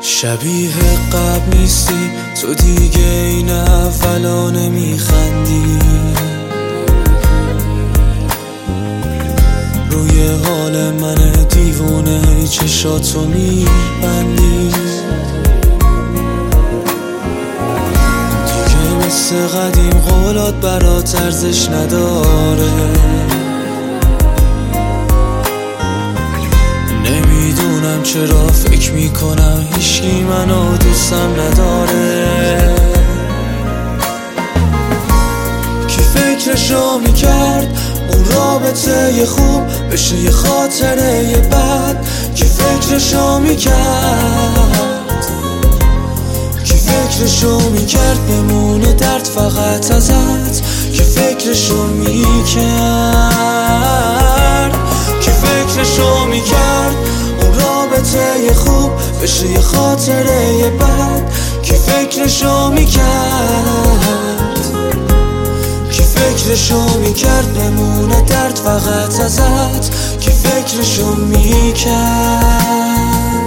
شبیه قبل نیستی تو دیگه، این اولا نمیخندی، روی حال من دیوونه ای چشاتو میبندی. دیگه مثل قدیم قولات برات ارزش نداره، نمیدونم چرا فکر میکنم هیچکی منو دوستم نداره. کی فکرشو میکرد اون رابطه خوب بشه یه خاطره بد؟ کی فکرشو میکرد؟ کی فکرشو میکرد بمونه درد فقط ازت؟ کی فکرشو میکرد؟ کی فکرشو میکرد اون رابطه خوب بشه یه خاطره بد؟ کی فکرشو میکرد؟ کی فکرشو میکرد بمونه درد فقط ازت؟ کی فکرشو میکرد؟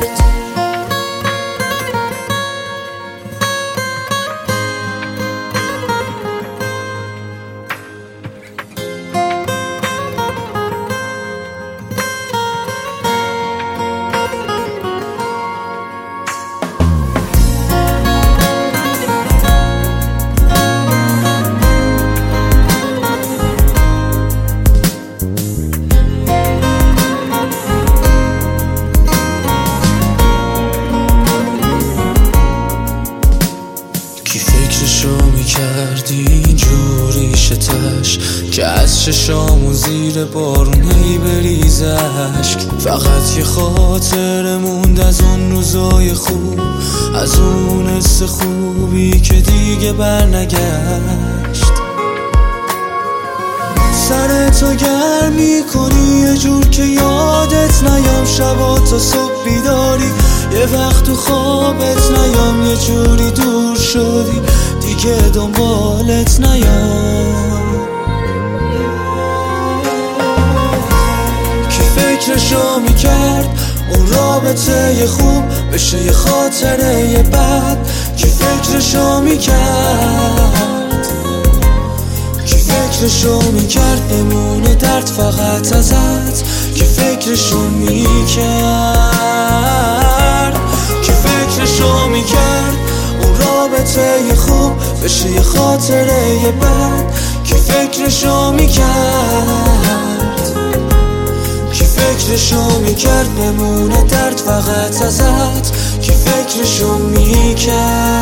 کی فکرشو میکردی اینجوری شتش که از چشامون زیر بارون هی بریز اشک؟ فقط یه خاطره موند از اون روزای خوب، از اون حس خوبی که دیگه برنگشت. سرتو گرم میکنی یه جور که یادت نیام، شبا تا صبح بیداری، یه وقت تو خوابت نیام، یه جوری دور شدی دیگه دنبالت نیام. کی فکرشو میکرد اون رابطه خوب بشه یه خاطره بد؟ کی فکرشو میکرد؟ کی فکرشو میکرد بمونه درد فقط ازت؟ کی فکرشو میکرد؟ کی فکرشو میکرد اون رابطه خوب بشه یه خاطره بد؟ کی فکرشو میکرد؟ کی فکرشو میکرد بمونه درد فقط ازت؟ کی فکرشو میکرد؟